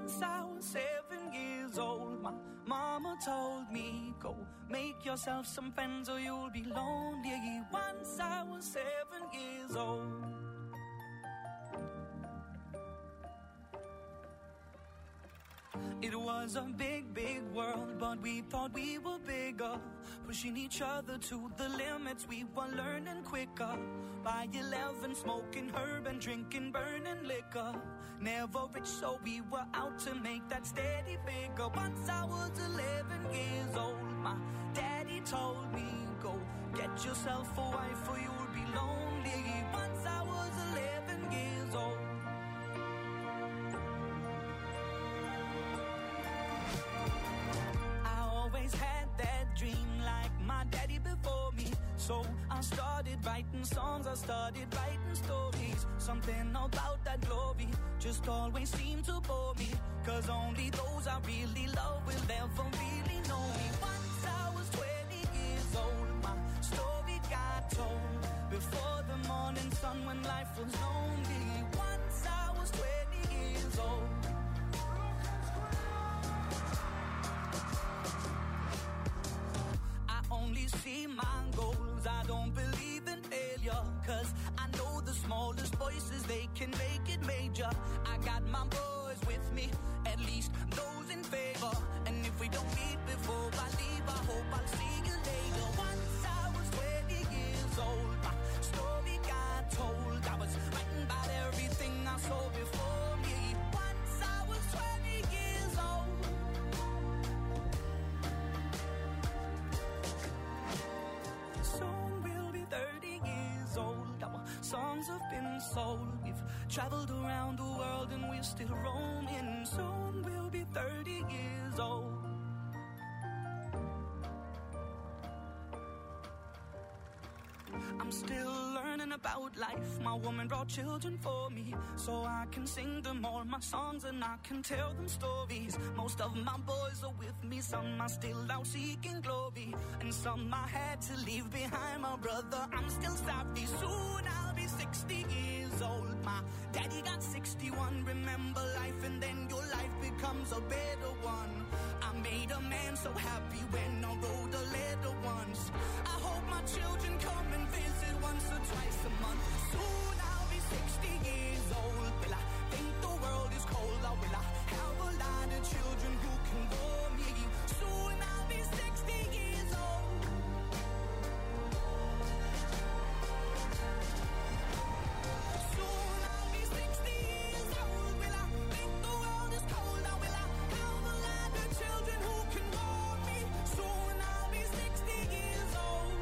Once I was 7 years old, my mama told me, go make yourself some friends or you'll be lonely. Once I was 7 years old. It was a big, big world, but we thought we were bigger. Pushing each other to the limits, we were learning quicker. By 11, smoking herb and drinking burning liquor. Never rich, so we were out to make that steady figure. Once I was 11 years old, my daddy told me, go get yourself a wife or you'll be lonely. Once I was 11 years old. Had that dream like my daddy before me. So I started writing songs, I started writing stories. Something about that glory just always seemed to bore me. Cause only those I really love will ever really know me. Once I was 20 years old, my story got told. Before the morning sun when life was lonely. Once I was 20 years old. Only see my goals, I don't believe in failure. Cause I know the smallest voices, they can make it major. I got my boys with me, at least those in favor. And if we don't meet before I leave, I hope I'll see you later. Once I was 20 years old, my story got told. I was writing about everything I saw before me. Once I was 20 years old. Soon we'll be 30 years old. Our songs have been sold. We've traveled around the world and we're still roaming. Soon we'll be 30 years old. I'm still learning about life. My woman brought children for me, so I can sing them all my songs and I can tell them stories. Most of my boys are with me, some are still out seeking glory, and some I had to leave behind. My brother, I'm still sorry. Soon I'll be 60 years old. My daddy got 61. Remember life and then your life becomes a better one. I made a man so happy when I wrote a letter once. I hope my children come and visit once or twice a month. Soon I'll be 60 years old. Will I think the world is cold, or will I have a lot of children who can bore me? Soon I'll be 60 years old. Soon I'll be 60 years old. Will I think the world is cold, or will I have a lot of children who can bore me? Soon I'll be 60 years old.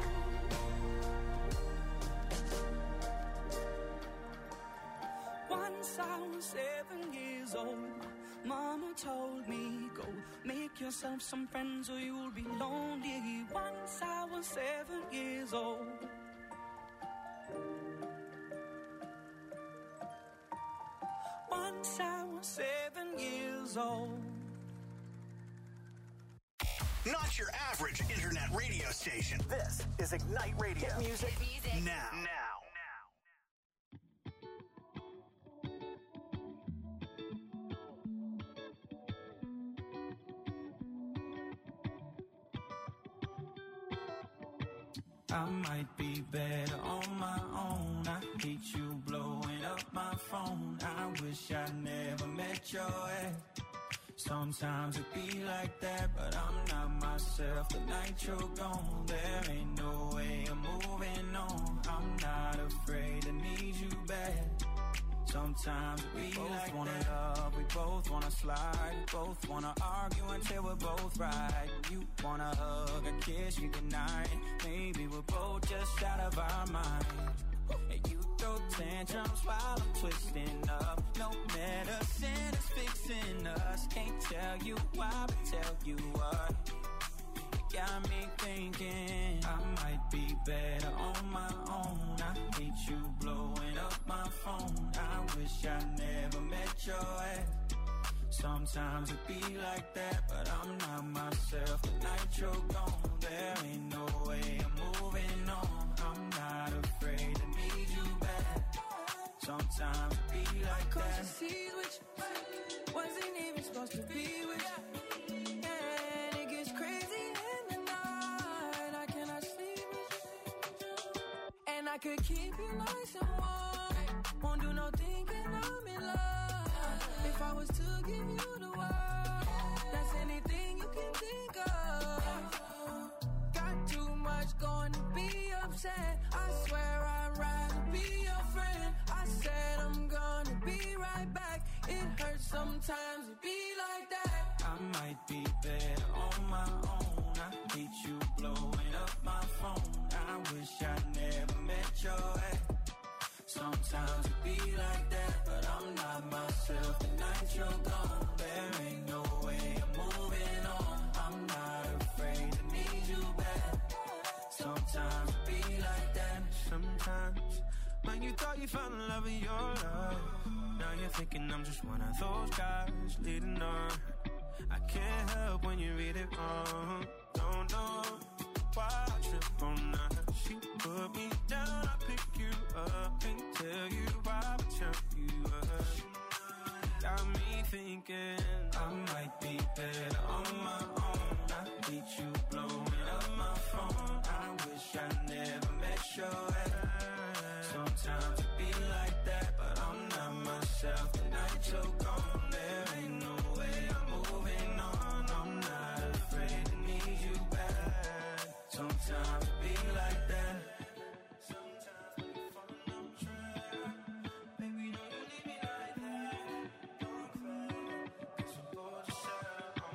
Once I was 7 years old, mama told me, go make yourself some friends or you'll be lonely. Once I was 7 years old. Once I was 7 years old. Not your average internet radio station. This is Ignite Radio. Hit music now. I might be better on my own. I hate you blowing up my phone. I wish I never met your ex. Sometimes it be like that, but I'm not myself. The night you're gone, there ain't no way I'm moving on. I'm not afraid to need you back. Sometimes we both like wanna that. Love, we both wanna slide, we both wanna argue until we're both right. You wanna hug and kiss me goodnight. Maybe we're both just out of our mind. And you throw tantrums while I'm twisting up. No medicine is fixing us. Can't tell you why, but tell you what. Got me thinking I might be better on my own. I hate you blowing up my phone. I wish I never met your ex. Sometimes it be like that, but I'm not myself. The night you're gone, there ain't no way I'm moving on. I'm not afraid to need you back. Sometimes it be like that. Cause you see which wasn't even supposed to be with you. And it gets crazy in the night. I cannot sleep with you. And I could keep you nice and warm. Won't do no thinking I'm in love. If I was to give you the world, that's anything you can think of. Got too much going to be upset. I swear I'd rather be your friend. I said I'm gonna be right back. It hurts sometimes to be like that. I might be better on my own. I hate you blowing up my phone. I wish I never met your ex. Sometimes it be like that, but I'm not myself the night you're gone. There ain't no way I'm moving on. I'm not afraid to need you back. Sometimes it be like that. Sometimes when you thought you found the love of your life, now you're thinking I'm just one of those guys leading on. I can't help when you read it wrong. Don't know why I trip on that. She put me down, I pick you up and tell you why I turn you up. Got me thinking I might be better on my own. I hate you blowing up my phone. I wish I never met your ex. Sometimes it be like that, but I'm not myself the night you're gone. There ain't no way I'm moving on. I'm not afraid to need you back. Sometimes it be like that. Sometimes when you fall on track, baby, don't you leave me like that. Don't cry, 'cause I'm bored to shut on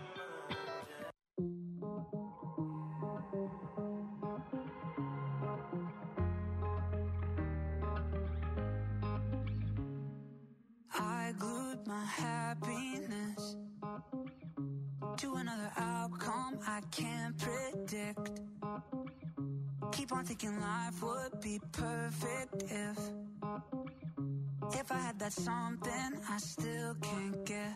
I glued my happiness to another outcome I can't predict. Keep on thinking life would be perfect if I had that something I still can't get.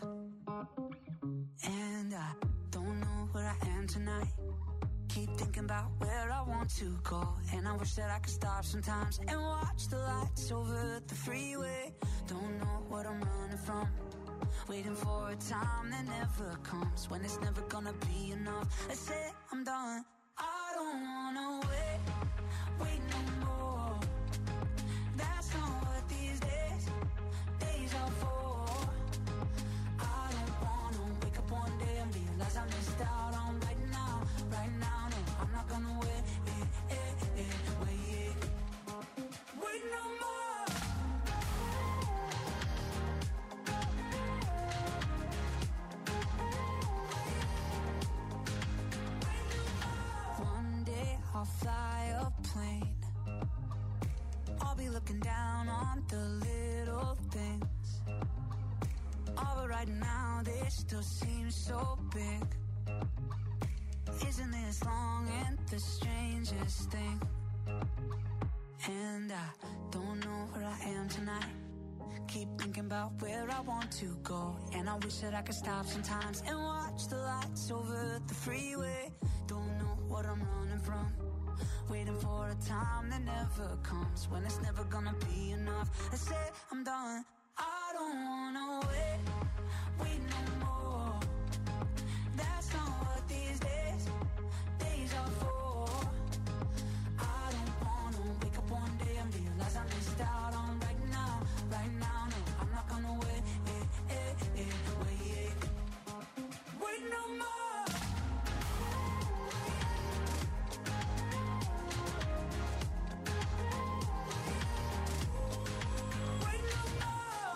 And I don't know where I am tonight. Keep thinking about where I want to go, and I wish that I could stop sometimes and watch the lights over the freeway. Don't know what I'm running from, waiting for a time that never comes, when it's never gonna be enough. I say I'm done. I don't wanna wait no more. That's not what these days are for. I don't wanna wake up one day and realize I missed out on right now. No, I'm not gonna wait no more. One day I'll fly a plane. I'll be looking down on the little things. All but right now they still seem so big. Isn't this long and the strangest thing? And I don't know where I am tonight. Keep thinking about where I want to go, and I wish that I could stop sometimes and watch the lights over the freeway. Don't know what I'm running from, waiting for a time that never comes, when it's never gonna be enough. I say I'm done. I don't wanna wait no more. That's not what these days are for. I don't wanna wake up one day and realize I missed out on right now. No, I'm not gonna wait no more. Wait no more.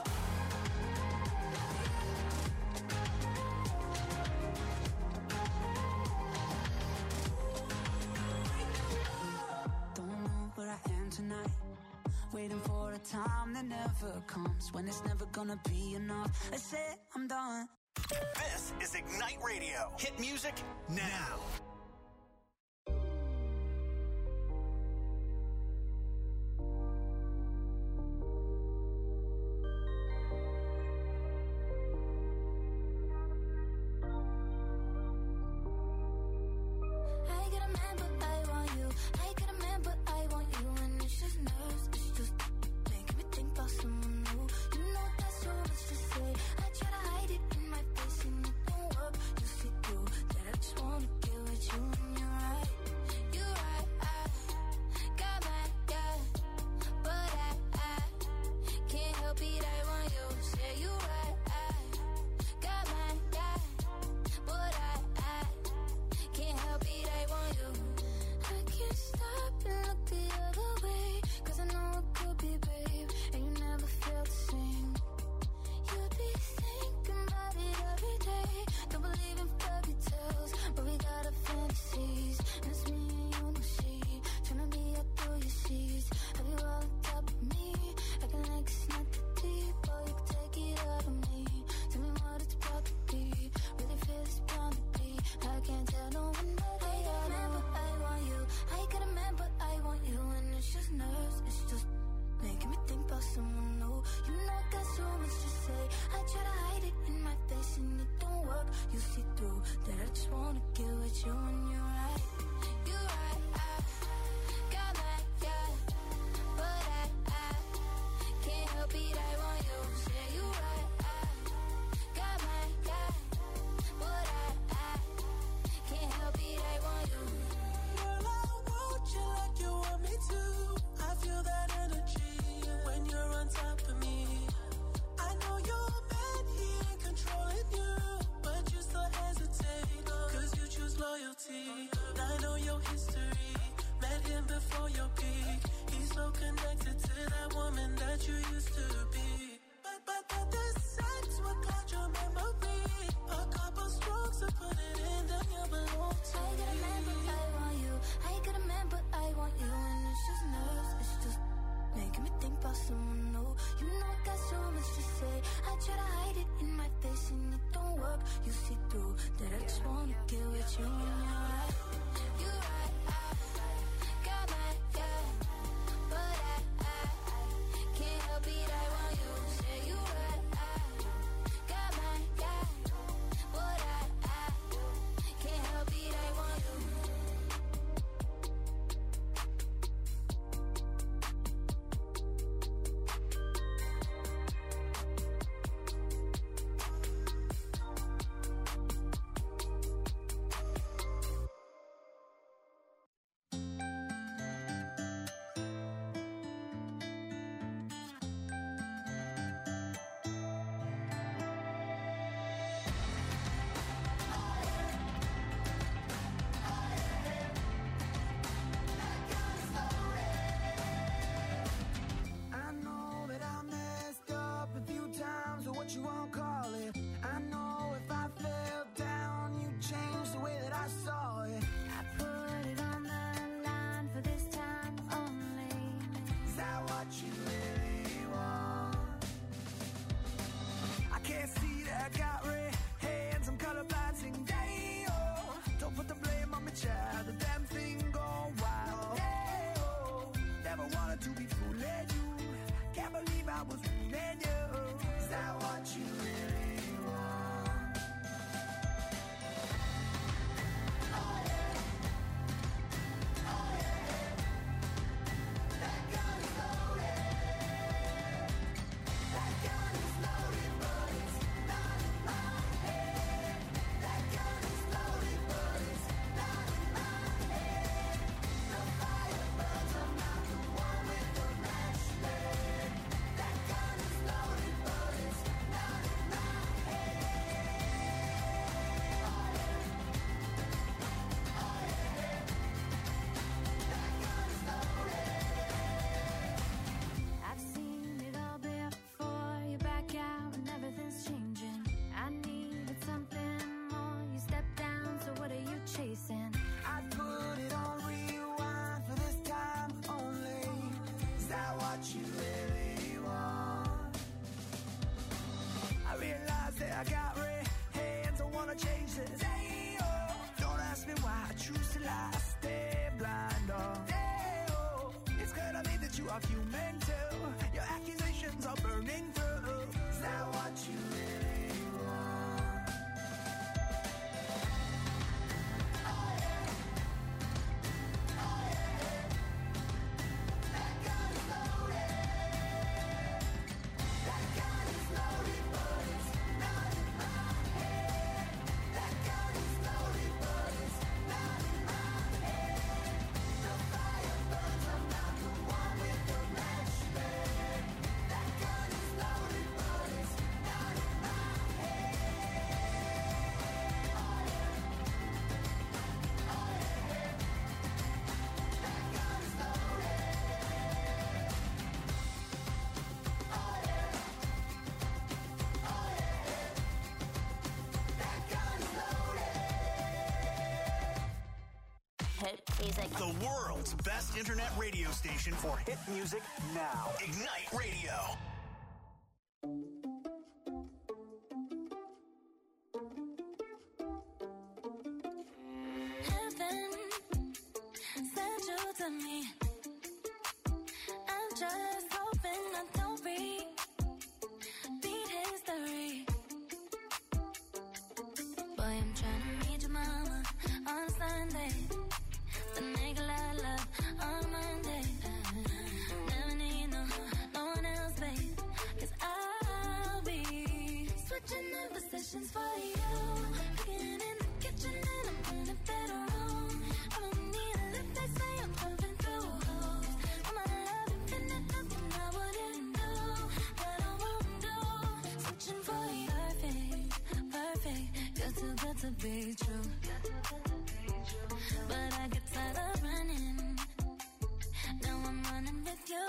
Don't know where I am tonight, waiting for a time that never comes, when it's never gonna be enough. I say I'm done. This is Ignite Radio. Hit music now. Someone new, you know that's so much to say. I try to hide it in my face, and wanna get with you when you're right. You're right, I got my guy, but I can't help it, I want you. Say you right, I got my guy, but I can't help it, I want you. Girl, I want you like you want me to. I feel that energy when you're on top of me. I know you're mad, he ain't controlling you, but you still hesitate, cause you choose loyalty. I know your history, met him before your peak. He's so connected to that woman that you used to be. But the sex will cloud your memory. A couple strokes to put it in, then you belong to me. I got a man, but I want you. I got a man, but I want you. And it's just nerves, it's just making me think about someone new. You know I got so much to say. I try to hide it in my face and it don't work. You see through that I just wanna get with you when you're right. You're right, I got my guy, but I can't help it, I want you. Say you right, I got my guy, but I can't help it, I want you. I know that I messed up a few times, or what you won't call it. I know if I fell down, you'd change the way that I saw it. I put it on the line for this time only. Is that what you really want? I can't see that I got red hands, I'm colorblind, sing day, oh. Don't put the blame on me, child, the damn thing gone wild. Hey, oh. Never wanted to be fooling you, can't believe I was fooling you. Is that what you really want? Oh yeah, oh yeah, that gun is loaded. That gun is loaded, but it's not in my head. That gun is loaded, but it's not in my head. The fire burns, I'm not the one with the matchstick. That gun is loaded, but it's not in my head. Oh yeah, oh yeah, that gun is loaded. I've seen it all before. You back out and everything's changing. I needed something more. You step down, so what are you chasing? I put it on rewind for this time only. Is that what you really want? I realize that I got red hands, I wanna change this. Hey, oh. Don't ask me why I choose to lie, stay blind, oh. Hey, oh. It's gonna mean that you are human too. Your accusations are burning through. Is that what you really want? Oh yeah, oh yeah, that gun is loaded. That gun is loaded, but it's not in my head. That gun is loaded, but it's not in my head. The fire burns, I'm not the one with the matchstick. That gun is loaded, but it's not in my head. Oh yeah, oh yeah, that gun is loaded. Oh yeah, oh yeah, that gun is loaded. Hit music. The world's best internet radio station for Hit music now. Ignite Radio. Heaven sent you to me. I'm just hoping I don't repeat history. Boy, I'm trying to meet your mama on Sunday. The nigga I love on Monday. Never need no one else, babe. 'Cause I'll be switching in positions for you. Cooking in the kitchen and I'm in the bedroom. I don't need a lift, they say I'm pumping through holes. I'm a love infinite, nothing I wouldn't do, that I won't do. Switching for you, perfect, you're too good to be true. But I get tired of running. Now I'm running with you.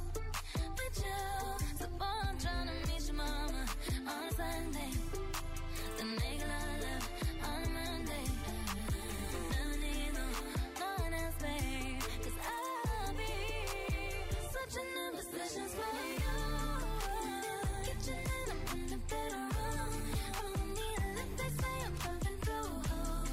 So boy, I'm trying to meet your mama on Sunday. The nigga I love on Monday. Never need no one else, babe. 'Cause I'll be switching in positions for you. Kitchen and I'm in the bedroom. I don't need a lift, they say I'm pumping through holes.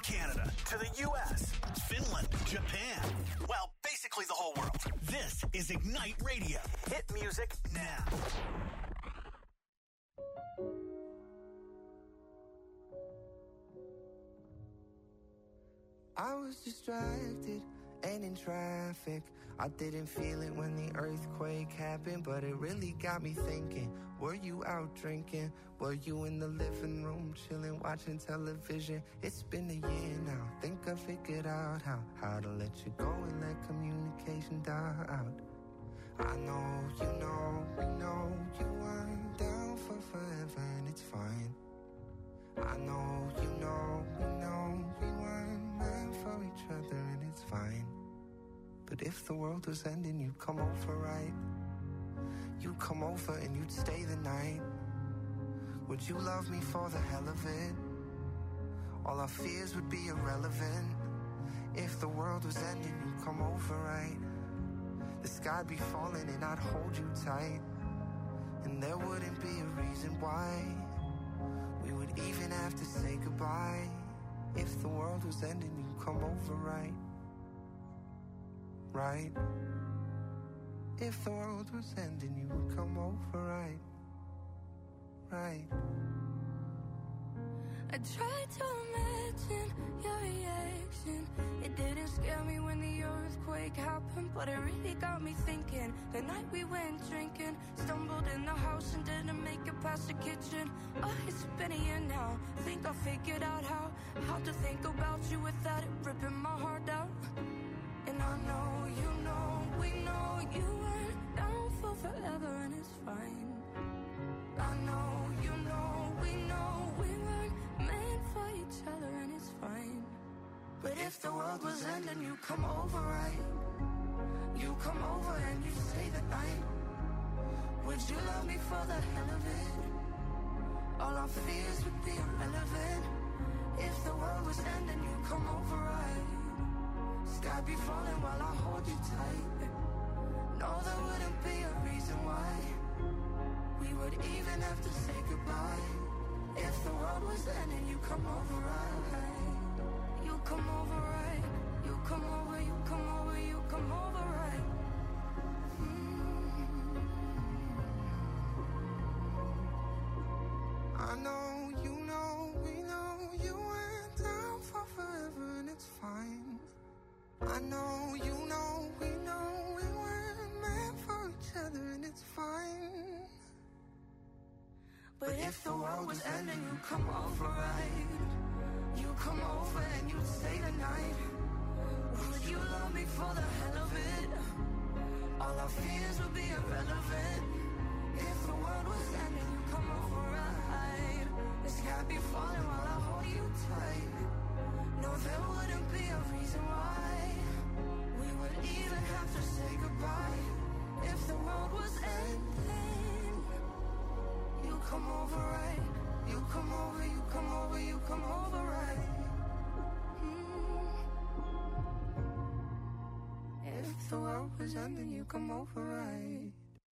Canada to the U.S., Finland, Japan. Well, basically the whole world. This is Ignite Radio. Hit music now. I was distracted and in traffic. I didn't feel it when the earthquake happened, but it really got me thinking. Were you out drinking? Were you in the living room chilling, watching television? It's been a year now. Think I figured out how to let you go and let communication die out. I know, you know, we know you weren't down for forever and it's fine. I know, you know, we know we weren't meant for each other and it's fine. But if the world was ending, you'd come over, right? You'd come over and you'd stay the night. Would you love me for the hell of it? All our fears would be irrelevant. If the world was ending, you'd come over, right? The sky'd be falling and I'd hold you tight. And there wouldn't be a reason why we would even have to say goodbye. If the world was ending, you'd come over, right? Right? If the world was ending, you would come over, right? Right? I tried to imagine your reaction. It didn't scare me when the earthquake happened, but it really got me thinking. The night we went drinking, stumbled in the house and didn't make it past the kitchen. Oh, it's been a year now. Think I figured out how to think about you without it ripping my heart out. And I know, you know, we know you weren't down for forever and it's fine. I know, you know, we know we weren't meant for each other and it's fine. But if the world was ending, you come over, right? You come over and you stay the night. Would you love me for the hell of it? All our fears would be irrelevant. If the world was ending, you come over, right? Sky be falling while I hold you tight. No, there wouldn't be a reason why we would even have to say goodbye. If the world was ending, you come over, right? You come over, right? You come over, you come over, you come over, right? I know, you know, we know you went down for forever and it's fine. I know, you know, we know we weren't meant for each other and it's fine. But if the world was ending, you come over, right? You come over and you stay the night. Would you love me for the hell of it? All our fears would be irrelevant. If the world was ending, you come over, right? The sky be falling while I hold you tight. No, there wouldn't be a reason why we would even have to say goodbye. If the world was ending, you come over, right? You come over, you come over, you come over, right? If the world was ending, you come over, right?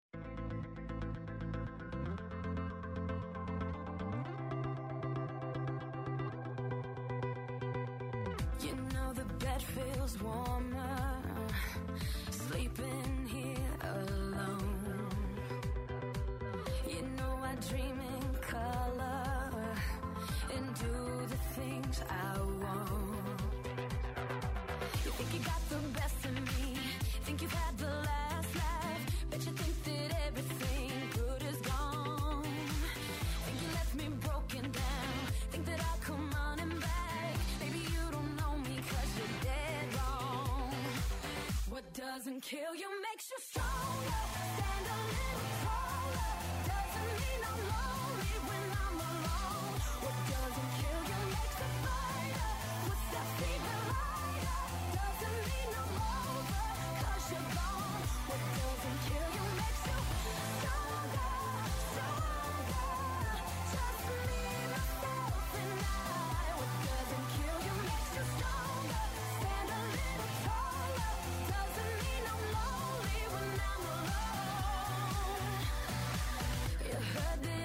You know the bed feels warmer, sleeping here alone. You know I dream in color and do the things I want. You think you got the best of me, think you've had the last laugh, bet you think that everything good is gone. Think you left me broken down, think that I'll come running back. Maybe you don't know me 'cause you're dead wrong. What doesn't kill you makes you stronger. Stand a little taller. Doesn't mean I'm lonely when I'm alone. What doesn't kill you makes a fighter. What's that feeling lighter? Doesn't mean I'm over 'cause you're gone. What doesn't kill you makes you stronger, stronger. Just me, myself, and I. What doesn't kill you makes you stronger. Stand a little taller. Doesn't mean I'm lonely when I'm alone. You heard that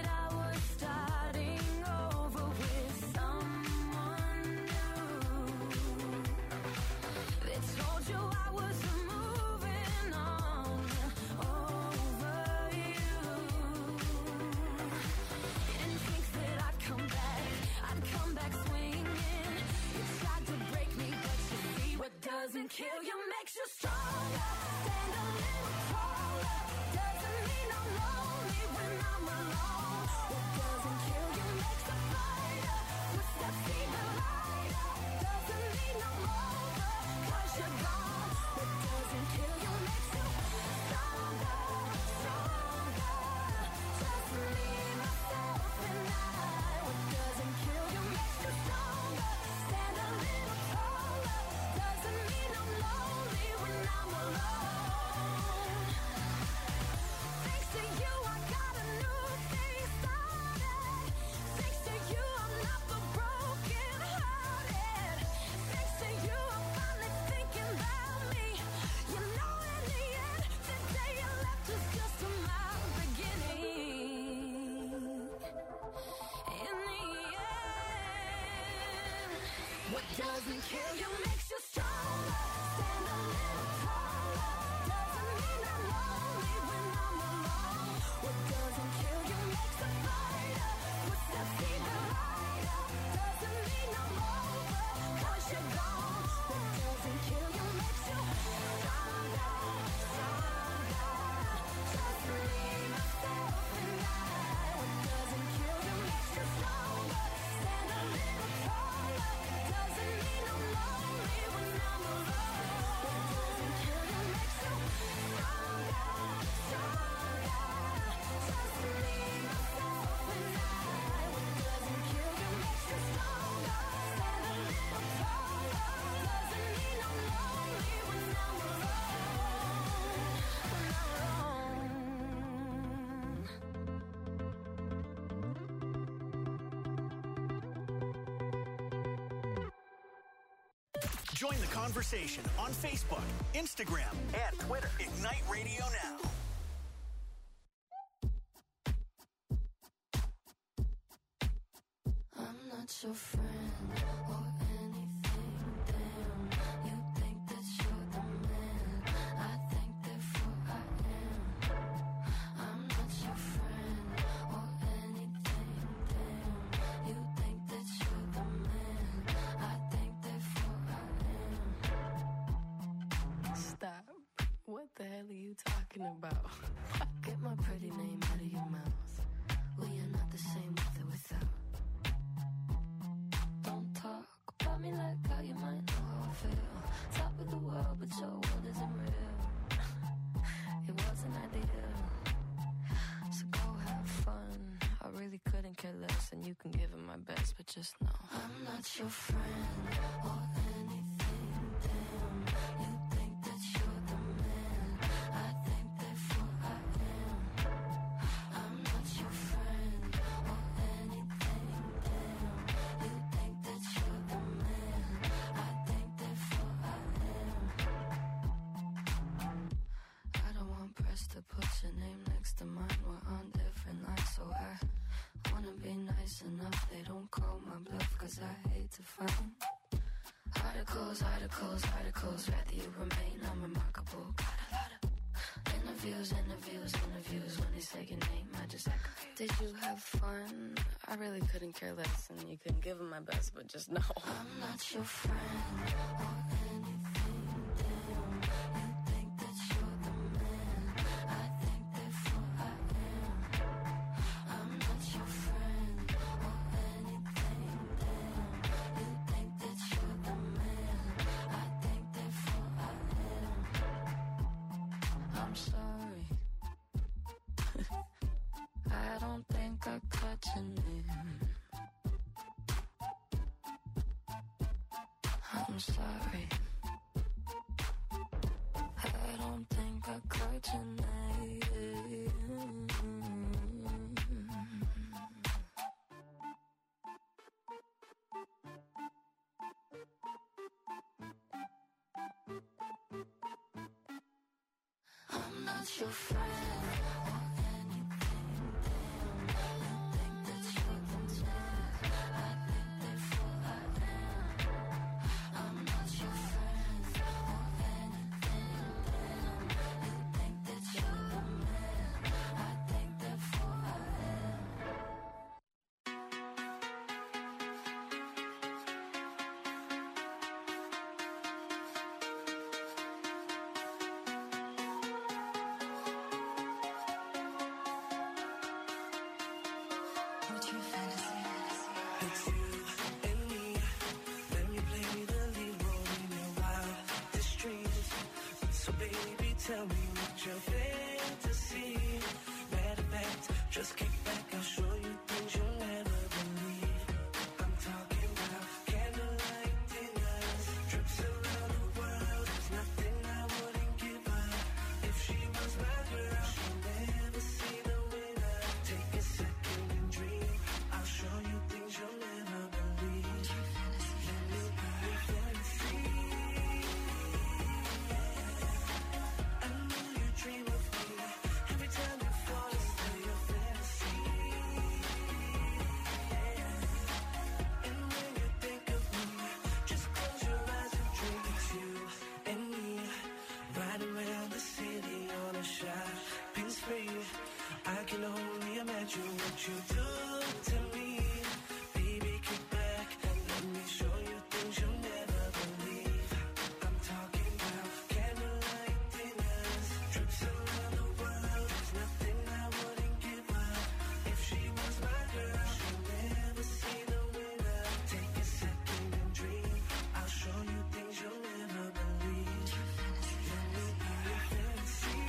kill you, makes you stronger. Stand a little taller. Doesn't mean I'm lonely when I'm alone. What doesn't kill you makes a fighter. Footsteps even lighter. Doesn't mean I'm over, 'cause you're gone. What doesn't kill you makes you stronger, stronger. Just me, myself, and I. What doesn't kill you makes you stronger. Stand a little taller. Doesn't mean I'm lonely when I'm alone. Thanks to you, I got a new day started. Thanks to you, I'm not the broken hearted. Thanks to you, I'm finally thinking about me. You know, in the end, the day you left was just my beginning. In the end, what doesn't kill you makes you stronger. Stand a little taller. Doesn't mean I'm lonely when I'm alone. What doesn't kill you makes a fighter. Footsteps even lighter. Doesn't mean I'm over, 'cause you're gone. What doesn't kill you makes you stronger, stronger. Just me, myself, and I. What doesn't kill you makes you stronger. Stand a little taller. Doesn't mean I'm lonely when I'm alone. What doesn't kill you makes you stronger, stronger. Just me, myself, and I. What doesn't kill you makes you stronger. Stand a little taller. Doesn't mean I'm lonely when I'm alone. Join the conversation on Facebook, Instagram, And Twitter. Ignite Radio Now. I'm not your friend or anything, damn. You think that you're the man. I think therefore I am. I'm not your friend or anything, damn. You think that you're the man. I think therefore I am. Stop. What the hell are you talking about? Get my pretty name out of your mouth. We are not the same with or without. Don't talk about me like how you might know how I feel. Top of the world, but your world isn't real. It wasn't ideal. So go have fun. I really couldn't care less, and you can give it my best, but just know I'm not your friend or anything, damn. You think that you're the man. I think therefore I am. I'm not your friend or anything, damn. You think that you're the man. I think therefore I am. I don't want press to put your name next to mine. We're on different lines, so I wanna be nice enough. They don't call my bluff, 'cause I hate to find articles, articles, articles. Rather you remain unremarkable. Got a lot of interviews, interviews, interviews. When they say your name, I just aggravate. Did you have fun? I really couldn't care less, and you couldn't give it my best, but just know I'm not your friend or anything, damn. You think that you're the man. I think therefore I am. I'm not your friend or anything, damn. You think that you're the man. I think therefore I am. I'm sorry. I don't think I caught your name. I'm sorry. I don't think I caught your name. I'm not your friend or anything, damn. You think that you're the man. I think therefore I am. I'm not your friend or anything, damn. You think that you're the man. I think therefore I am. What's your fantasy? It's you and me. Let me play the lead role in your wildest dreams. So baby, tell me what your fantasy. Matter of fact, just kick back, I'll show you things you'll never believe. I'm talking about candlelight dinners, trips around the world. There's nothing I wouldn't give her. If she was my girl, she'll never see the winner. Take a second and dream. I'll show you things you'll never believe. Let me be your fantasy. I know you dream of me. Every time you fall asleep, your fantasy. And when you think of me, just close your eyes and dream. It's you and me, riding around the city on a shopping spree. I can only imagine what you do to me. Baby, kick back and let me show you things you'll never believe. I'm talking about candlelight dinners, trips around the world. There's nothing I wouldn't give her. If she was my girl, she'll never see the winner. Take a second and dream. I'll show you things you'll never believe. Let me be your fantasy.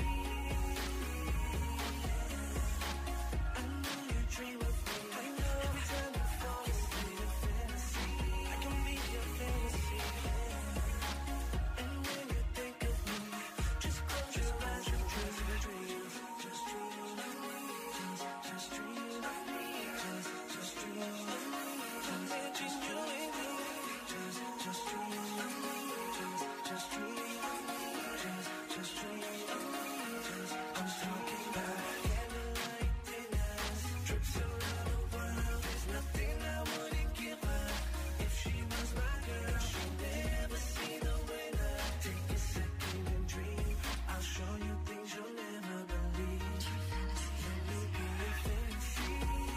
I know you dream of me. I know every time you fall asleep, your fantasy. I can be your fantasy. And when you think of me, just close your eyes and dream. Just dream of me. Just dream of me. Just dream of me. Just you and me. Just dream of me. Just dream of me. Just dream of me. I'm talking about candlelight dinners, trips around the world. There's nothing I wouldn't give her. If she was my girl, she'll never see the winner. Take a second and dream. I'll show you things you'll never believe. Let me be your fantasy.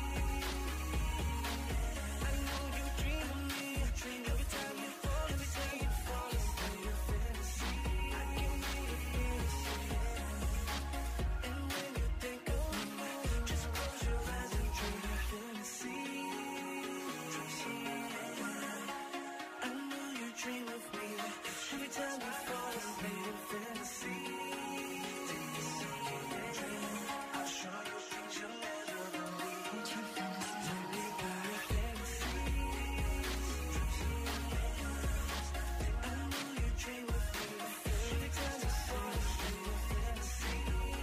I know you dream of me. Every time you fall asleep, your fantasy. I can be your fantasy. And when you think of me, just close your eyes and dream your fantasy. I know you dream of me. Every time you fall asleep, your fantasy. Take a second and dream. I'll show you things you'll never believe. Let me be your fantasy. I know you dream of me. Every time you fall asleep, your fantasy.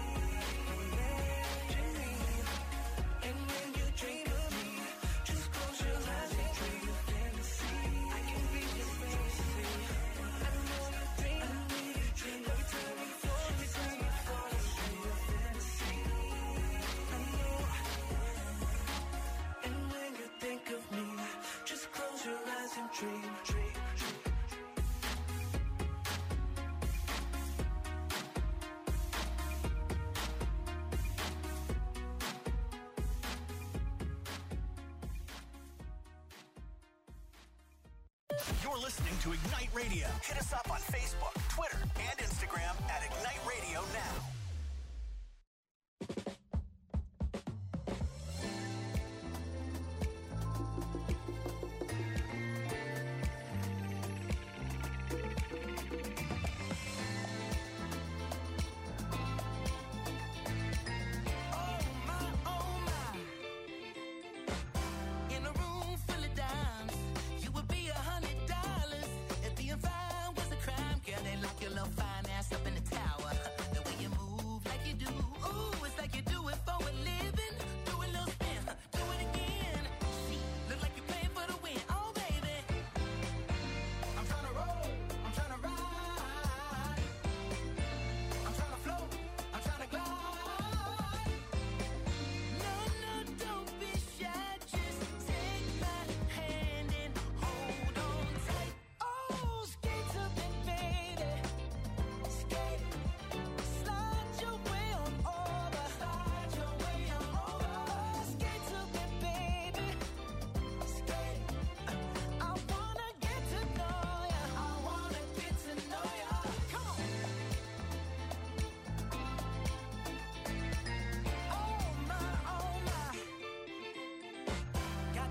And when you dream of me, just close your eyes and dream your fantasy. I can be your fantasy. I know you dream. Every time you fall asleep, your fantasy. I know. And when you think of me, just close your eyes and dream. You're listening to Ignite Radio. Hit us up on Facebook, Twitter, and Instagram at Ignite Radio Now. In a room full of dimes, you would be $100 if being fine was a crime. Girl, they lock your little fine ass up in the tower. The way you move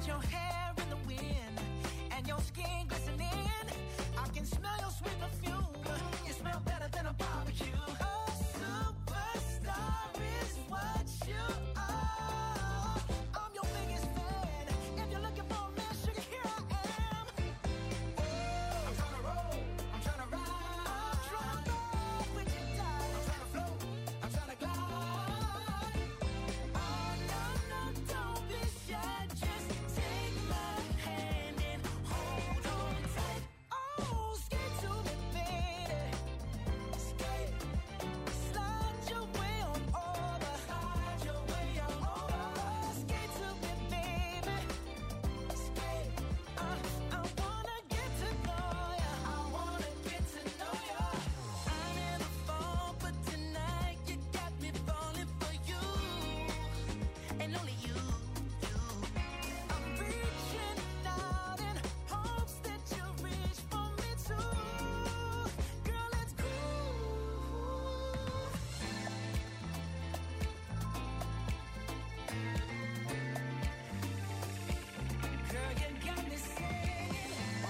your hair in the wind and your skin glistening. I can smell your sweet perfume. You smell better than a barbecue. A superstar is what you are. I'm your biggest fan. If you're looking for a man, sugar, here I am. I'm tryna roll, I'm tryna ride, I'm tryna ride with you tight. I'm tryna float, I'm tryna glide. Oh no, no, don't be shy. Just take my hand and hold on tight. Oh, skate to me, baby. Skate, slide your way on over. Slide your way on over. Skate to me, baby. Skate, I wanna get to know ya. I wanna get to know ya. I never fall, but tonight you got me falling for you, and only you. I'm reaching out in hopes that you reach for me too. Girl, let's go. Girl, you got me singing. Oh,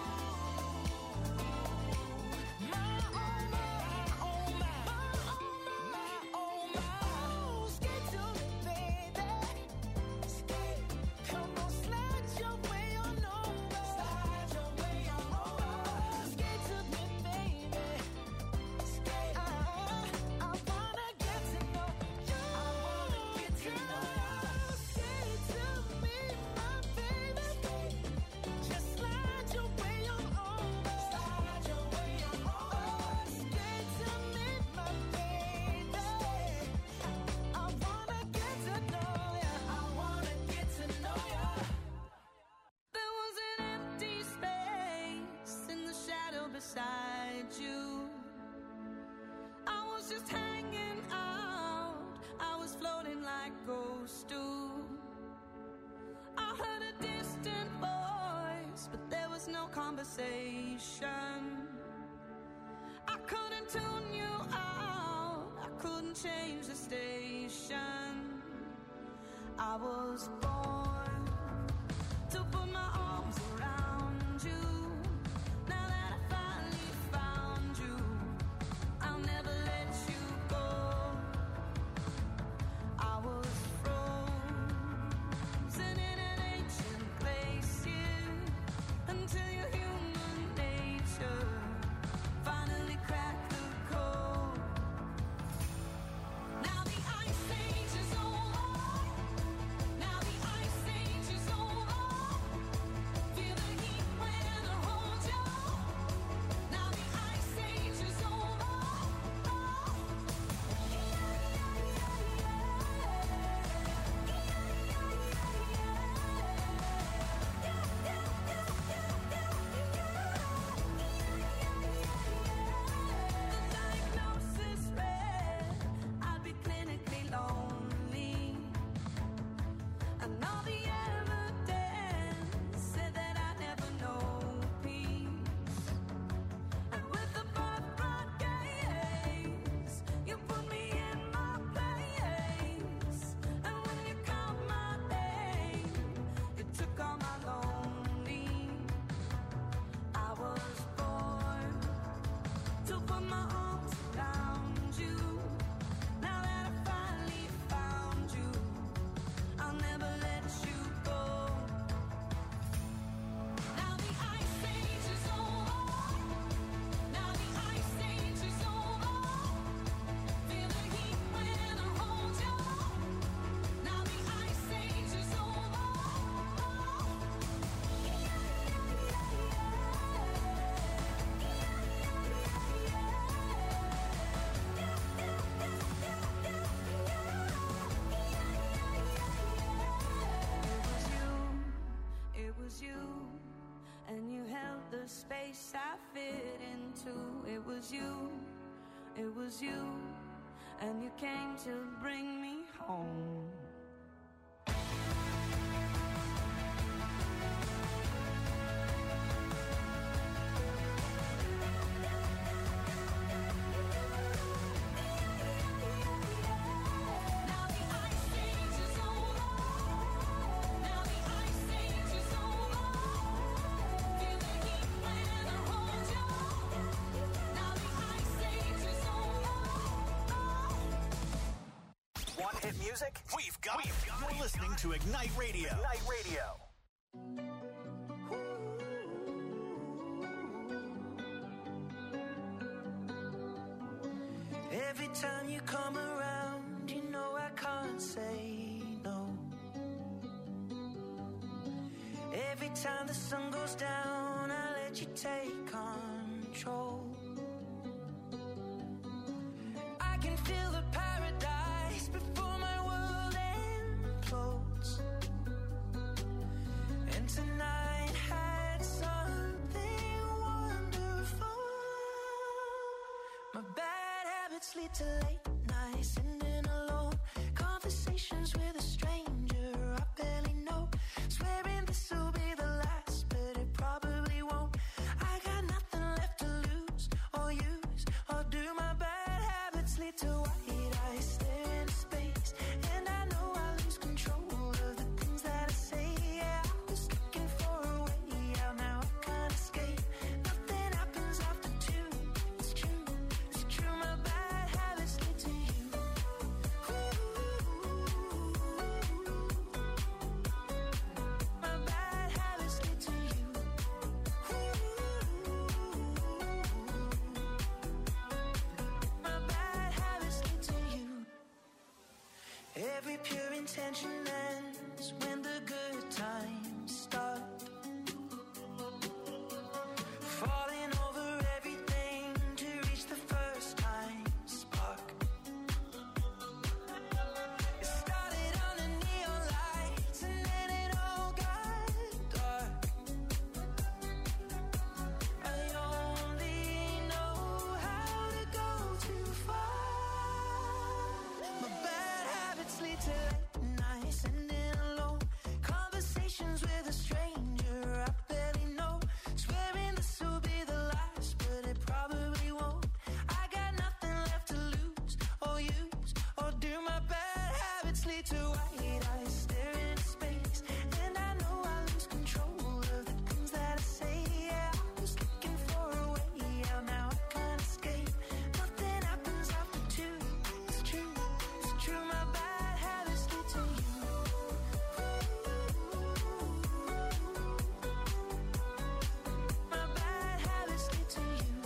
my, oh, my, oh, my, oh, my, oh, my. Skate to me, baby. Skate. Come on, slide your way on over. Slide your way on over. Skate to me, baby. Skate. I wanna get to know you. I wanna get to know you. Skate to me, my baby. Just slide your way on over. Slide your way on over. Skate to me, my baby. I wanna get to know ya. I wanna get to know ya. There was an empty space in the shadow beside you. I was just hanging out. I was floating like ghosts do. I heard a distant voice, but there was no conversation. I couldn't tune you out. I couldn't change the station. I was born to put my arms around you. Now that I finally found you, I'll never let you go. I was frozen in an ancient place, yeah, until your human nature finally cracked the code. Now the ice age is over. Now the ice age is over. Feel the heat when I hold you. Now the ice age is over. The diagnosis read I'd be clinically lonely, and all the evidence said that I'd never know peace. And with the birthright gaze, you put me in my place. And when you called my name, you took all my lonely. I was born to put my arms around you. Now that I finally found you, I'll never let you go. Now the ice age is over. Now the ice age is over. Feel the heat when I hold you. Now the ice age is over. It was you, and you held the space I fit into. It was you, and you came to bring me home. Now the ice age is over. Now the ice age music, we've got You're listening to Ignite Radio. Ignite Radio. Every time you come around, you know I can't say no. Every time the sun goes down, I let you take control. I can feel the paradise before my world implodes. And tonight had something wonderful. My bad habits lead to late nights, sitting alone, conversations with a stranger I barely know, swearing this will be the last, but it probably won't. I got nothing left to lose or use, or do. My bad habits lead to white eyes, stare into space, and I know I lose control of the things that I say. Yeah, I was looking for a way out, now I can't escape. Nothing happens after two. It's true, it's true. My bad habits lead to you. My bad habits lead to you. My bad habits lead to you. Every pure intention ends when the good times start. Falling over everything to reach the first time spark. It started on the neon lights and then it all got dark. I only know how to go too far. My bad habits lead to late nights, sitting alone, conversations with a stranger I barely know, swearing this will be the last, but it probably won't. I got nothing left to lose or use, or do. My bad habits lead to white eyes, stare into space, and I know I lose control of the things that I say. Yeah, I was looking for a way out, now I can't escape. Nothing happens after two. It's true, it's true. My bad habits lead to you. My bad habits lead to you.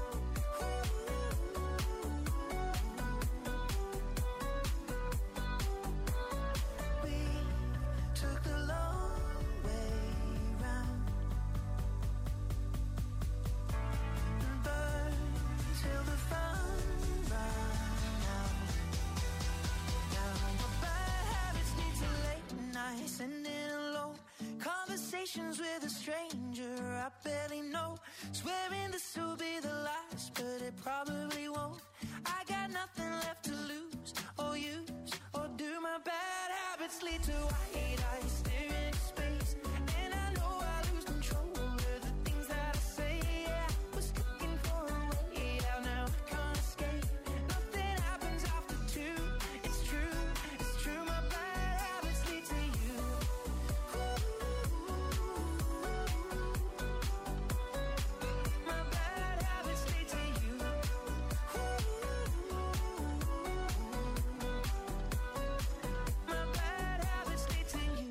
We took the long way round and burned till the fun ran out. Now my bad habits lead to late nights, sitting alone, conversations with a stranger I barely know, swearing this will be the last, but it probably won't. I got nothing left to lose or use, or do. My bad habits lead to white eyes, stare into space, and I know I lose control of the things that I say. Yeah, I was looking for a way out, now I can't escape. Nothing happens after two. It's true, it's true. My bad habits lead to you. My bad habits lead to you. My bad habits lead to you.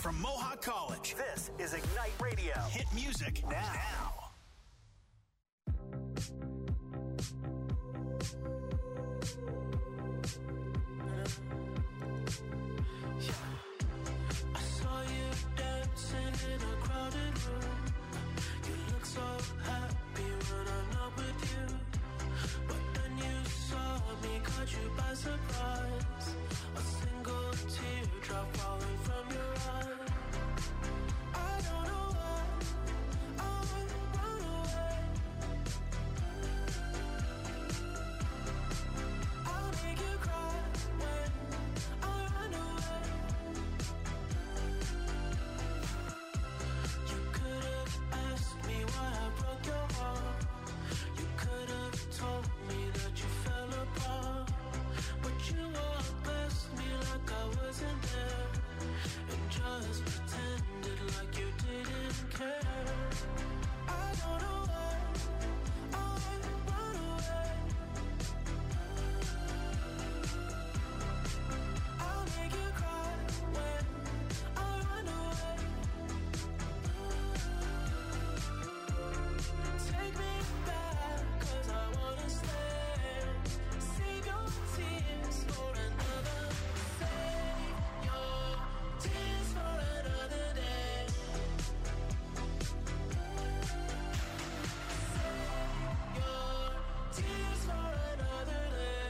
from Mohawk College. This is Ignite Radio. Hit music now. I saw you dancing in a crowded room. You look so happy when I'm not with you. But then you saw me, caught you by surprise. A single teardrop falling from your eye. I don't know why I run away. I'll make you cry when I run away. You could have asked me why I broke your heart. You could have told me that you fell apart. But you walked past me like I wasn't there, and just pretended like you didn't care. I don't know why I run away. I'll make you cry when I run away. Take me back, 'cause I wanna stay. Save your tears for another. Save your tears for another day. Save your tears for another day.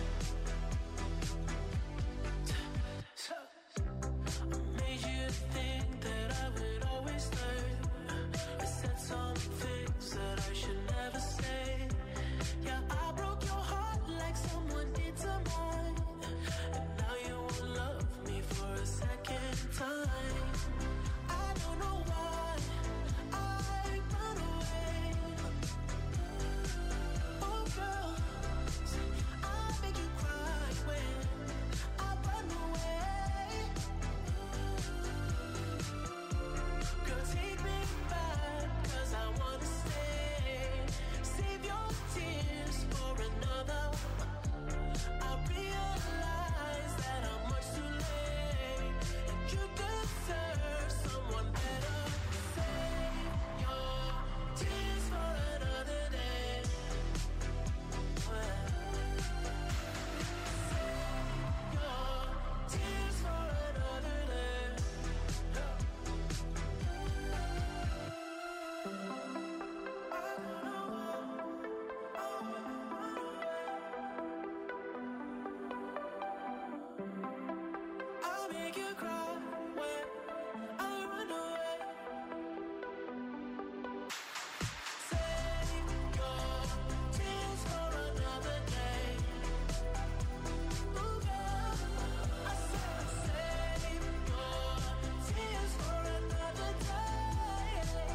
I made you think that I would always stay. I said some things that I should never say. Yeah, I broke your heart like someone did to mine. And now you won't love me for a second time. I don't know why I run away. Oh girl, I'll make you cry when I run away. Girl, take me back, 'cause I wanna stay. Save your tears for another. I realize that I'm much too late, and you deserve someone better. Save your tears for another day. Save your tears for another day. I'll make you cry when I run away. Save your tears for another day. Ooh, girl, I said save your tears for another day.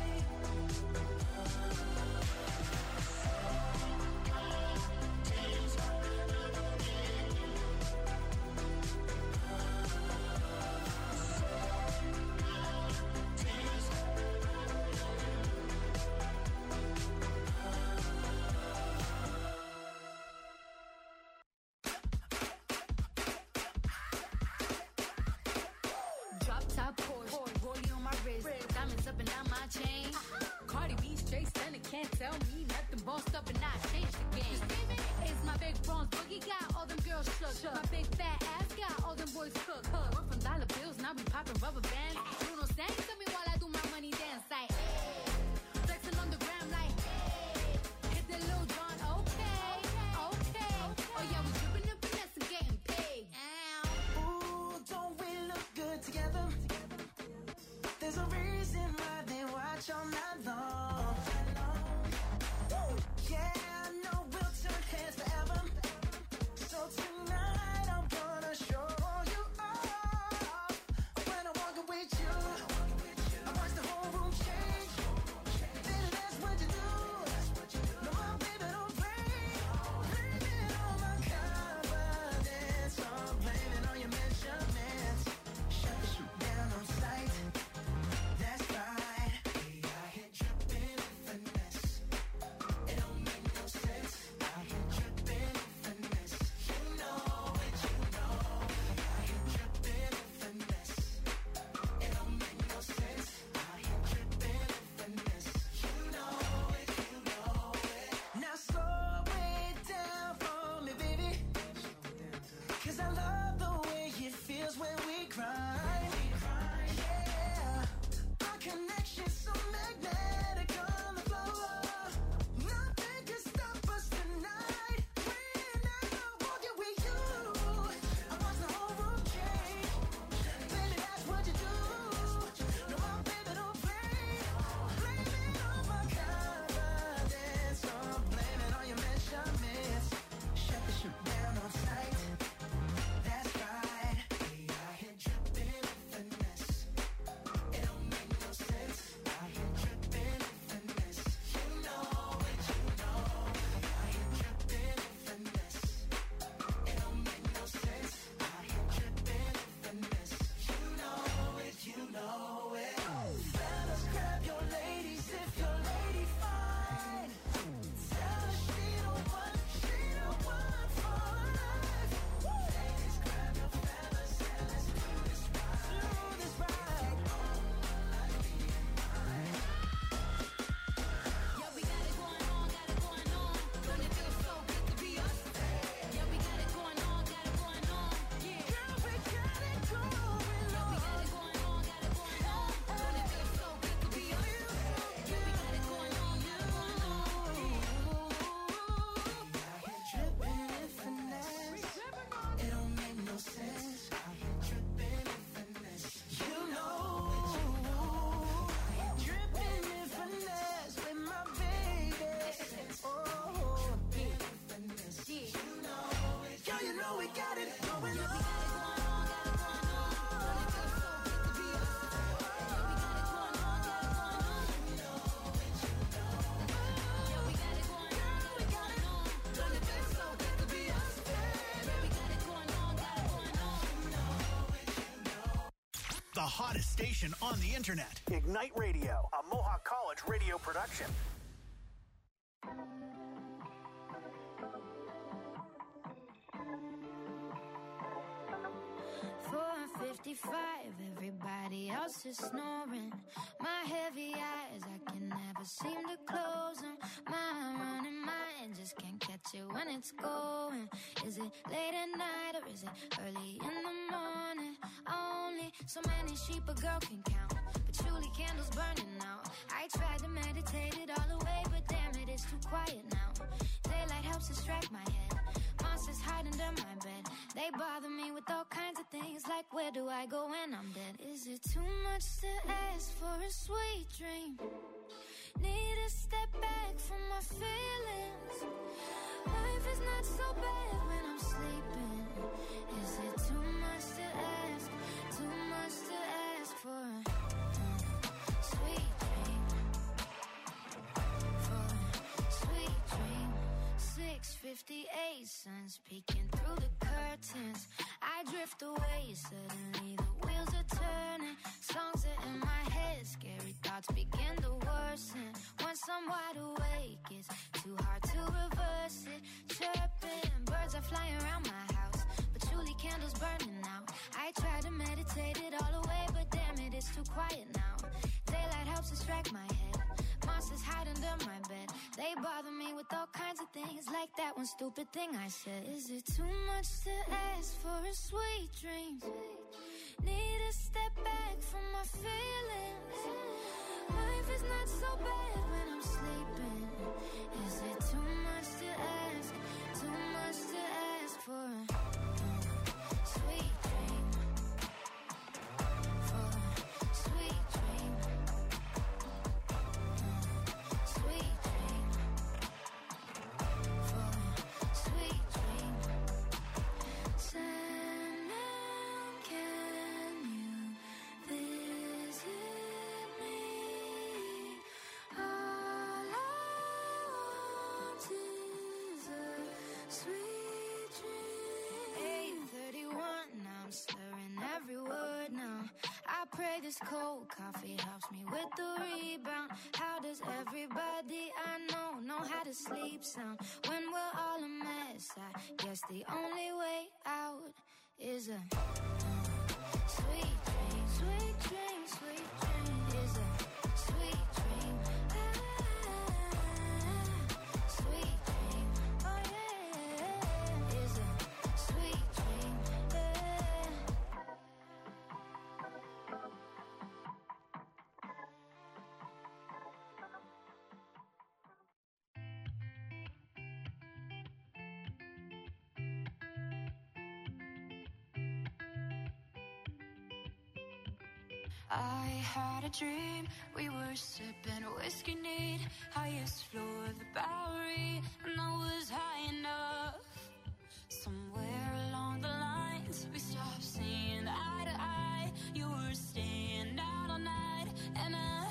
Tears for another day. Drop top Porsche, rollie on my wrist, diamonds up and down my chain. Cardi B straight stunning, can't tell me nothing. Bossed up and I changed the game. It's my big bronze boogie, got all them girls shook. My big fat ass got all them boys cooked. We're from dollar bills, now we popping rubber bands. Bruno sang to me while I do my money dance like flexing on the gram like hit the Lil Jon, okay. Oh yeah, we dripping and finesse and getting paid. Ooh, don't we look good together? There's a reason why they watch all night long. Yeah, I know we'll turn heads forever. So tonight I'm gonna show you off. When I walk with you, I watch the whole room change. Baby, that's what you do. No, my baby, don't play. Blaming on my confidence. I'm blaming on your measurements. Shut the shoot down on sight. That's right. I hit triple the hottest station on the internet. Ignite Radio, a Mohawk College radio production. 4:55, everybody else is snoring. My heavy eyes, I can never seem to close them. My running mind just can't catch it when it's going. Is it late at night or is it early in the morning? Only so many sheep a girl can count, patchouli candles burning out. I tried to meditate it all away, but damn it, it's too quiet now. Daylight helps distract my head. Monsters hide under my bed. They bother me with all kinds of things, like where do I go when I'm dead? Is it too much to ask for a sweet dream? Need to step back from my feelings. Life is not so bad when I'm sleeping. Is it too much to ask? Too much to ask for a sweet dream? For a sweet dream. 6:58, sun's peeking through the curtains. I drift away, suddenly the wheels are turning. Songs are in my head, scary thoughts begin to worsen. Once I'm wide awake, it's too hard to reverse it. Chirping, birds are flying around my house, patchouli candles burning out. I try to meditate it all away, but damn it, it's too quiet now. Daylight helps distract my head. Monsters hide under my bed. They bother me with all kinds of things, like that one stupid thing I said. Is it too much to ask for a sweet dream? Need to step back from my feelings. Life is not so bad when I'm sleeping. Is it too much to ask? Too much to ask for a sweet dream? For a sweet dream. Sweet dream. For a sweet dream. Sandman, can you visit me? All I want is a sweet dream. 8:31, now I'm slurring every word now. I pray this cold coffee helps me with the rebound. How does everybody I know how to sleep sound when we're all a mess? I guess the only way out is a sweet dream, sweet dream, sweet dream. Is a sweet dream. Sweet dream. Oh yeah. Is a sweet dream. I had a dream, we were sipping whiskey neat, highest floor of the Bowery, and I was high enough. Somewhere